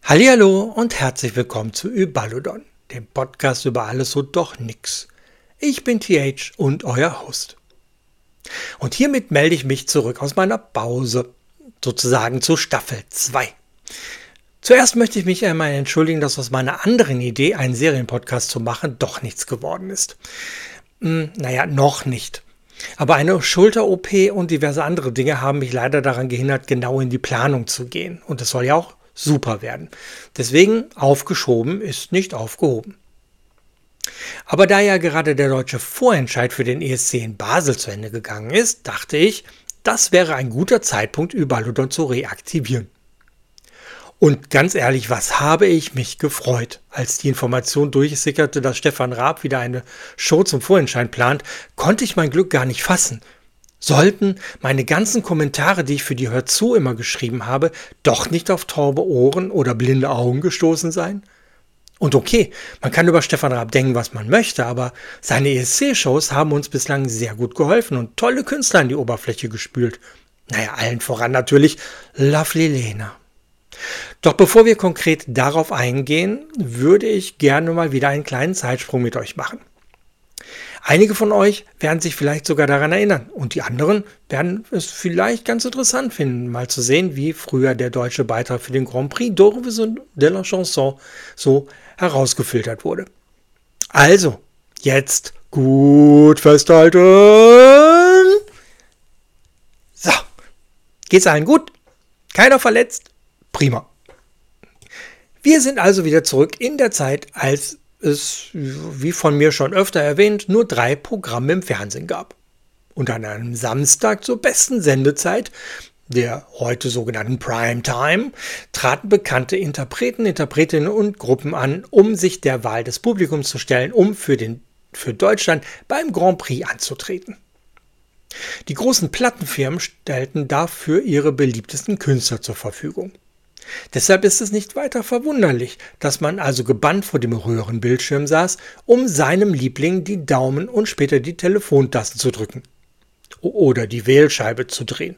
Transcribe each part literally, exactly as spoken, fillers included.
Hallihallo und herzlich willkommen zu Überludon, dem Podcast über alles und doch nix. Ich bin T H und euer Host. Und hiermit melde ich mich zurück aus meiner Pause, sozusagen zu Staffel zwei. Zuerst möchte ich mich einmal entschuldigen, dass aus meiner anderen Idee, einen Serienpodcast zu machen, doch nichts geworden ist. Hm, naja, noch nicht. Aber eine Schulter-O P und diverse andere Dinge haben mich leider daran gehindert, genau in die Planung zu gehen. Und es soll ja auch super werden. Deswegen aufgeschoben ist nicht aufgehoben. Aber da ja gerade der deutsche Vorentscheid für den E S C in Basel zu Ende gegangen ist, dachte ich, das wäre ein guter Zeitpunkt, Überludon zu reaktivieren. Und ganz ehrlich, was habe ich mich gefreut, als die Information durchsickerte, dass Stefan Raab wieder eine Show zum Vorentscheid plant, konnte ich mein Glück gar nicht fassen. Sollten meine ganzen Kommentare, die ich für die Hör zu immer geschrieben habe, doch nicht auf taube Ohren oder blinde Augen gestoßen sein? Und okay, man kann über Stefan Raab denken, was man möchte, aber seine E S C-Shows haben uns bislang sehr gut geholfen und tolle Künstler an die Oberfläche gespült. Naja, allen voran natürlich Lovely Lena. Doch bevor wir konkret darauf eingehen, würde ich gerne mal wieder einen kleinen Zeitsprung mit euch machen. Einige von euch werden sich vielleicht sogar daran erinnern und die anderen werden es vielleicht ganz interessant finden, mal zu sehen, wie früher der deutsche Beitrag für den Grand Prix d'Eurovision de la Chanson so herausgefiltert wurde. Also, jetzt gut festhalten. So, geht's allen gut? Keiner verletzt? Prima. Wir sind also wieder zurück in der Zeit, als es, wie von mir schon öfter erwähnt, nur drei Programme im Fernsehen gab. Und an einem Samstag zur besten Sendezeit, der heute sogenannten Primetime, traten bekannte Interpreten, Interpretinnen und Gruppen an, um sich der Wahl des Publikums zu stellen, um für, den, für Deutschland beim Grand Prix anzutreten. Die großen Plattenfirmen stellten dafür ihre beliebtesten Künstler zur Verfügung. Deshalb ist es nicht weiter verwunderlich, dass man also gebannt vor dem Röhrenbildschirm saß, um seinem Liebling die Daumen und später die Telefontasten zu drücken. Oder die Wählscheibe zu drehen.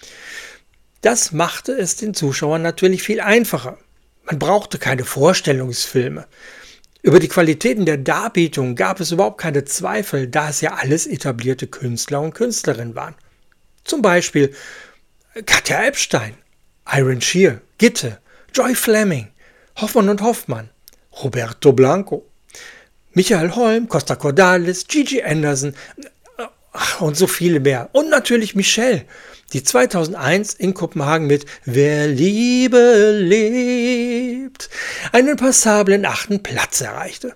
Das machte es den Zuschauern natürlich viel einfacher. Man brauchte keine Vorstellungsfilme. Über die Qualitäten der Darbietung gab es überhaupt keine Zweifel, da es ja alles etablierte Künstler und Künstlerinnen waren. Zum Beispiel Katja Epstein, Iron Shear, Gitte, Joy Fleming, Hoffmann und Hoffmann, Roberto Blanco, Michael Holm, Costa Cordalis, Gigi Anderson ach, und so viele mehr. Und natürlich Michelle, die zweitausendeins in Kopenhagen mit Wer Liebe lebt einen passablen achten Platz erreichte.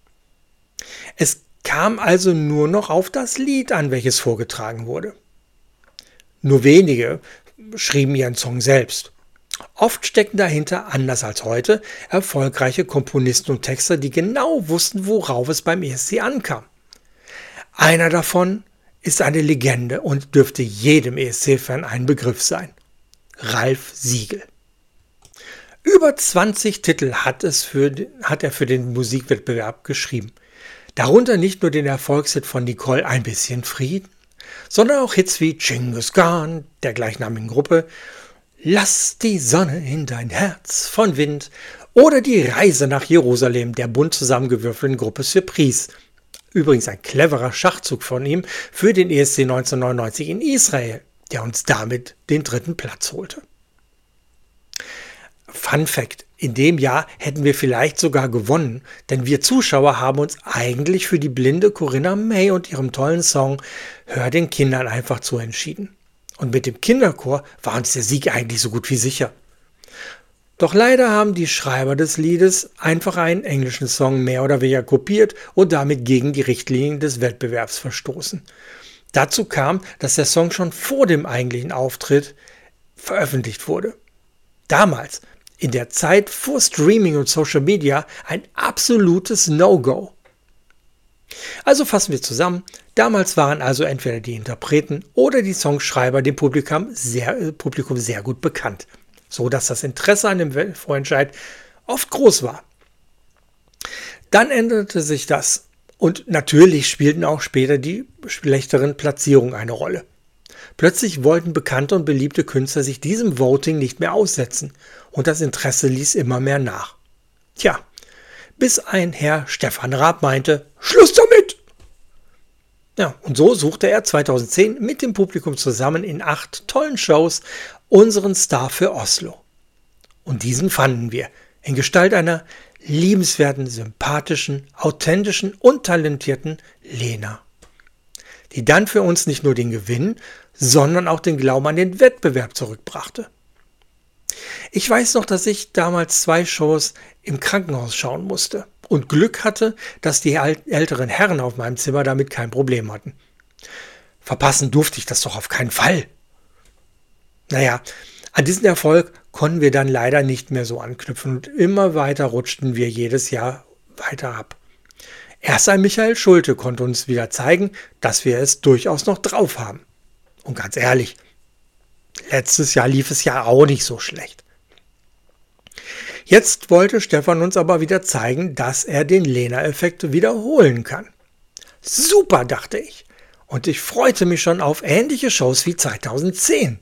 Es kam also nur noch auf das Lied an, welches vorgetragen wurde. Nur wenige schrieben ihren Song selbst. Oft steckten dahinter, anders als heute, erfolgreiche Komponisten und Texter, die genau wussten, worauf es beim E S C ankam. Einer davon ist eine Legende und dürfte jedem E S C-Fan ein Begriff sein. Ralf Siegel. Über zwanzig Titel hat, es für, hat er für den Musikwettbewerb geschrieben. Darunter nicht nur den Erfolgshit von Nicole Ein bisschen Frieden, sondern auch Hits wie Genghis Khan, der gleichnamigen Gruppe, Lass die Sonne in dein Herz von Wind oder die Reise nach Jerusalem der bunt zusammengewürfelten Gruppe Surprise. Übrigens ein cleverer Schachzug von ihm für den E S C neunzehnhundertneunundneunzig in Israel, der uns damit den dritten Platz holte. Fun Fact: In dem Jahr hätten wir vielleicht sogar gewonnen, denn wir Zuschauer haben uns eigentlich für die blinde Corinna May und ihrem tollen Song Hör den Kindern einfach zu entschieden. Und mit dem Kinderchor war uns der Sieg eigentlich so gut wie sicher. Doch leider haben die Schreiber des Liedes einfach einen englischen Song mehr oder weniger kopiert und damit gegen die Richtlinien des Wettbewerbs verstoßen. Dazu kam, dass der Song schon vor dem eigentlichen Auftritt veröffentlicht wurde. Damals, in der Zeit vor Streaming und Social Media, ein absolutes No-Go. Also fassen wir zusammen, damals waren also entweder die Interpreten oder die Songschreiber dem Publikum sehr, äh, Publikum sehr gut bekannt, so dass das Interesse an dem Vorentscheid oft groß war. Dann änderte sich das und natürlich spielten auch später die schlechteren Platzierungen eine Rolle. Plötzlich wollten bekannte und beliebte Künstler sich diesem Voting nicht mehr aussetzen und das Interesse ließ immer mehr nach. Tja, bis ein Herr Stefan Raab meinte, Schluss damit! Ja, und so suchte er zweitausendzehn mit dem Publikum zusammen in acht tollen Shows unseren Star für Oslo. Und diesen fanden wir in Gestalt einer liebenswerten, sympathischen, authentischen und talentierten Lena, die dann für uns nicht nur den Gewinn, sondern auch den Glauben an den Wettbewerb zurückbrachte. Ich weiß noch, dass ich damals zwei Shows im Krankenhaus schauen musste und Glück hatte, dass die älteren Herren auf meinem Zimmer damit kein Problem hatten. Verpassen durfte ich das doch auf keinen Fall. Naja, an diesen Erfolg konnten wir dann leider nicht mehr so anknüpfen und immer weiter rutschten wir jedes Jahr weiter ab. Erst ein Michael Schulte konnte uns wieder zeigen, dass wir es durchaus noch drauf haben. Und ganz ehrlich, letztes Jahr lief es ja auch nicht so schlecht. Jetzt wollte Stefan uns aber wieder zeigen, dass er den Lena-Effekt wiederholen kann. Super, dachte ich. Und ich freute mich schon auf ähnliche Shows wie zweitausendzehn.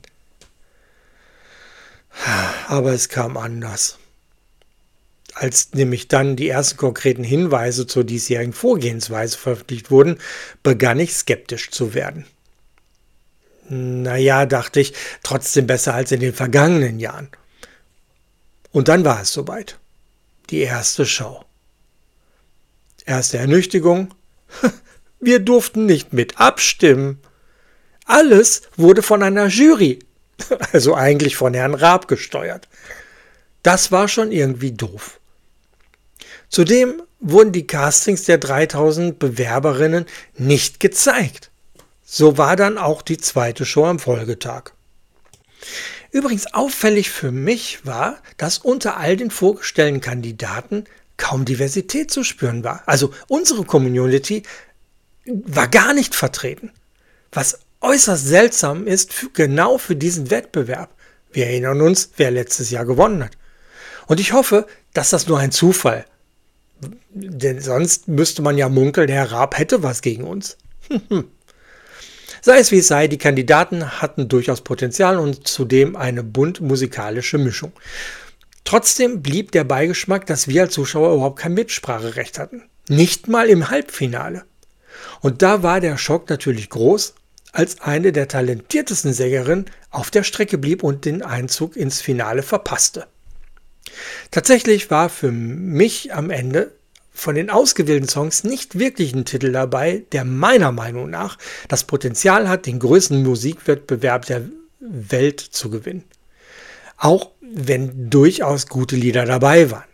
Aber es kam anders. Als nämlich dann die ersten konkreten Hinweise zur diesjährigen Vorgehensweise veröffentlicht wurden, begann ich skeptisch zu werden. Naja, dachte ich, trotzdem besser als in den vergangenen Jahren. Und dann war es soweit. Die erste Show. Erste Ernüchtigung. Wir durften nicht mit abstimmen. Alles wurde von einer Jury, also eigentlich von Herrn Raab, gesteuert. Das war schon irgendwie doof. Zudem wurden die Castings der dreitausend Bewerberinnen nicht gezeigt. So war dann auch die zweite Show am Folgetag. Übrigens auffällig für mich war, dass unter all den vorgestellten Kandidaten kaum Diversität zu spüren war. Also unsere Community war gar nicht vertreten. Was äußerst seltsam ist, für, genau für diesen Wettbewerb. Wir erinnern uns, wer letztes Jahr gewonnen hat. Und ich hoffe, dass das nur ein Zufall. Denn sonst müsste man ja munkeln, Herr Raab hätte was gegen uns. Sei es wie es sei, die Kandidaten hatten durchaus Potenzial und zudem eine bunt musikalische Mischung. Trotzdem blieb der Beigeschmack, dass wir als Zuschauer überhaupt kein Mitspracherecht hatten. Nicht mal im Halbfinale. Und da war der Schock natürlich groß, als eine der talentiertesten Sängerinnen auf der Strecke blieb und den Einzug ins Finale verpasste. Tatsächlich war für mich am Ende von den ausgewählten Songs nicht wirklich ein Titel dabei, der meiner Meinung nach das Potenzial hat, den größten Musikwettbewerb der Welt zu gewinnen. Auch wenn durchaus gute Lieder dabei waren.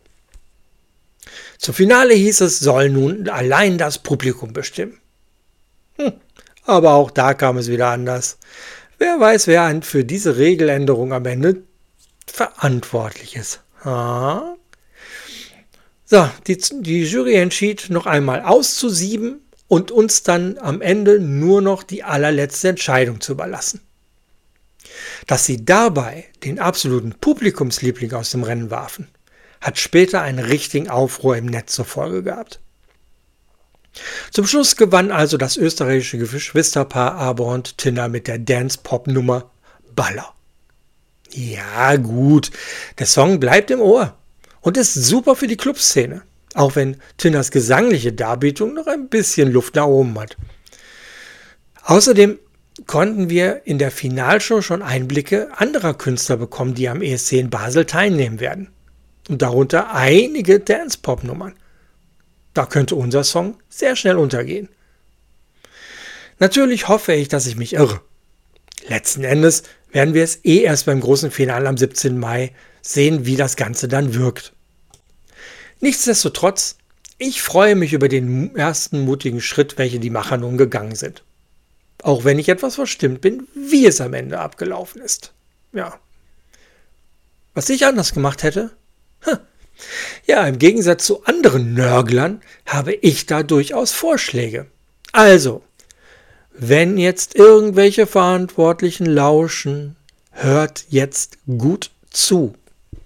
Zum Finale hieß es, soll nun allein das Publikum bestimmen. Hm, aber auch da kam es wieder anders. Wer weiß, wer für diese Regeländerung am Ende verantwortlich ist. Ha? So, die, die Jury entschied noch einmal auszusieben und uns dann am Ende nur noch die allerletzte Entscheidung zu überlassen. Dass sie dabei den absoluten Publikumsliebling aus dem Rennen warfen, hat später einen richtigen Aufruhr im Netz zur Folge gehabt. Zum Schluss gewann also das österreichische Geschwisterpaar Aber und Tina mit der Dance-Pop-Nummer Baller. Ja gut, der Song bleibt im Ohr und ist super für die Clubszene, auch wenn Tinas gesangliche Darbietung noch ein bisschen Luft nach oben hat. Außerdem konnten wir in der Finalshow schon Einblicke anderer Künstler bekommen, die am E S C in Basel teilnehmen werden. Und darunter einige Dance-Pop-Nummern. Da könnte unser Song sehr schnell untergehen. Natürlich hoffe ich, dass ich mich irre. Letzten Endes werden wir es eh erst beim großen Finale am siebzehnten Mai sehen, wie das Ganze dann wirkt. Nichtsdestotrotz, ich freue mich über den ersten mutigen Schritt, welche die Macher nun gegangen sind. Auch wenn ich etwas verstimmt bin, wie es am Ende abgelaufen ist. Ja. Was ich anders gemacht hätte? Hm. Ja, im Gegensatz zu anderen Nörglern habe ich da durchaus Vorschläge. Also, wenn jetzt irgendwelche Verantwortlichen lauschen, hört jetzt gut zu.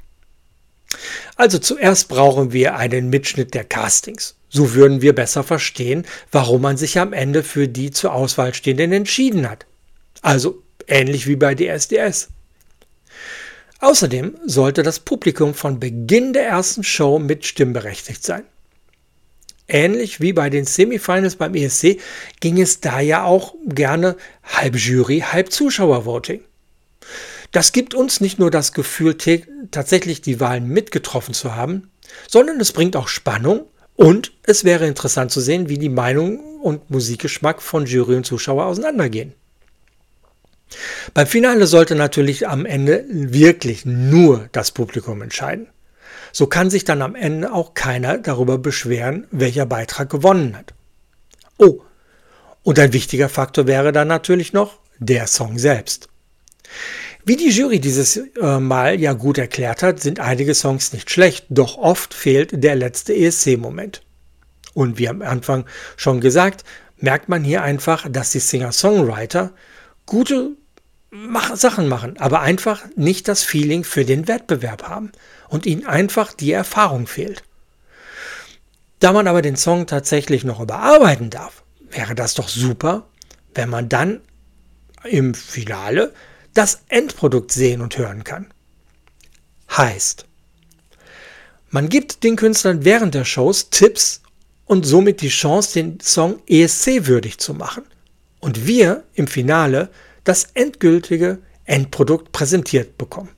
Also zuerst brauchen wir einen Mitschnitt der Castings. So würden wir besser verstehen, warum man sich am Ende für die zur Auswahl Stehenden entschieden hat. Also ähnlich wie bei D S D S. Außerdem sollte das Publikum von Beginn der ersten Show mit stimmberechtigt sein. Ähnlich wie bei den Semifinals beim E S C ging es da ja auch gerne halb Jury, halb Zuschauer-Voting. Das gibt uns nicht nur das Gefühl, tatsächlich die Wahlen mitgetroffen zu haben, sondern es bringt auch Spannung und es wäre interessant zu sehen, wie die Meinung und Musikgeschmack von Jury und Zuschauer auseinandergehen. Beim Finale sollte natürlich am Ende wirklich nur das Publikum entscheiden. So kann sich dann am Ende auch keiner darüber beschweren, welcher Beitrag gewonnen hat. Oh, und ein wichtiger Faktor wäre dann natürlich noch der Song selbst. Wie die Jury dieses äh, Mal ja gut erklärt hat, sind einige Songs nicht schlecht, doch oft fehlt der letzte E S C-Moment. Und wie am Anfang schon gesagt, merkt man hier einfach, dass die Singer-Songwriter gute Sachen machen, aber einfach nicht das Feeling für den Wettbewerb haben und ihnen einfach die Erfahrung fehlt. Da man aber den Song tatsächlich noch überarbeiten darf, wäre das doch super, wenn man dann im Finale das Endprodukt sehen und hören kann. Heißt, man gibt den Künstlern während der Shows Tipps und somit die Chance, den Song E S C-würdig zu machen. Und wir im Finale das endgültige Endprodukt präsentiert bekommen.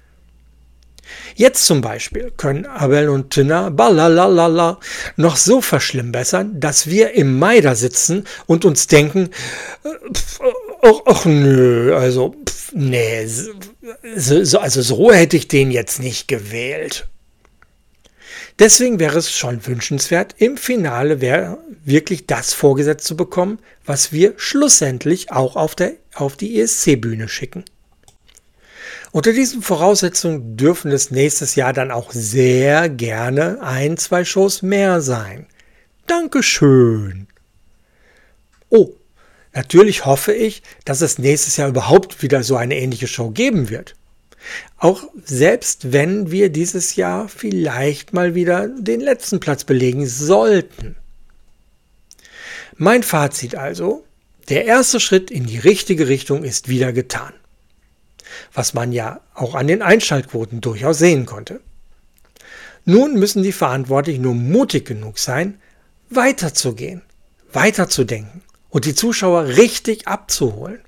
Jetzt zum Beispiel können Abel und Tina Balalala noch so verschlimmbessern, dass wir im Mai da sitzen und uns denken, ach, ach nö, also pf, nee, so, also so hätte ich den jetzt nicht gewählt. Deswegen wäre es schon wünschenswert, im Finale wäre wirklich das vorgesetzt zu bekommen, was wir schlussendlich auch auf, der, auf die E S C-Bühne schicken. Unter diesen Voraussetzungen dürfen es nächstes Jahr dann auch sehr gerne ein, zwei Shows mehr sein. Dankeschön. Oh, natürlich hoffe ich, dass es nächstes Jahr überhaupt wieder so eine ähnliche Show geben wird. Auch selbst wenn wir dieses Jahr vielleicht mal wieder den letzten Platz belegen sollten. Mein Fazit also, der erste Schritt in die richtige Richtung ist wieder getan. Was man ja auch an den Einschaltquoten durchaus sehen konnte. Nun müssen die Verantwortlichen nur mutig genug sein, weiterzugehen, weiterzudenken und die Zuschauer richtig abzuholen.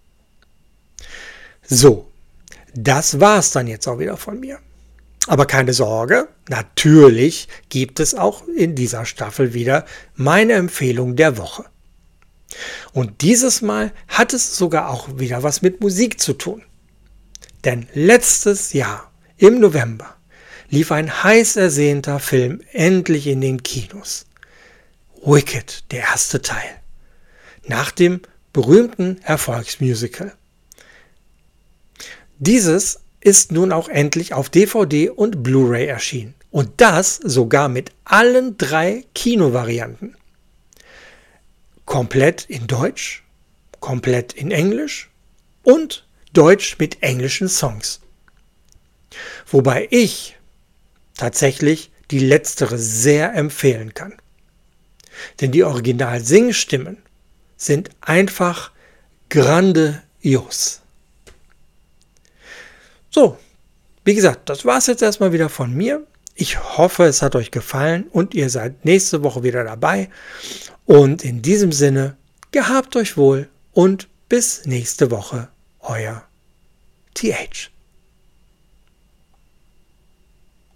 So, das war's dann jetzt auch wieder von mir. Aber keine Sorge, natürlich gibt es auch in dieser Staffel wieder meine Empfehlung der Woche. Und dieses Mal hat es sogar auch wieder was mit Musik zu tun. Denn letztes Jahr, im November, lief ein heiß ersehnter Film endlich in den Kinos. Wicked, der erste Teil. Nach dem berühmten Erfolgsmusical. Dieses ist nun auch endlich auf D V D und Blu-ray erschienen. Und das sogar mit allen drei Kinovarianten. Komplett in Deutsch, komplett in Englisch und Deutsch mit englischen Songs. Wobei ich tatsächlich die letztere sehr empfehlen kann. Denn die Original-Singstimmen sind einfach grandios. So, wie gesagt, das war es jetzt erstmal wieder von mir. Ich hoffe, es hat euch gefallen und ihr seid nächste Woche wieder dabei. Und in diesem Sinne, gehabt euch wohl und bis nächste Woche. Euer T H.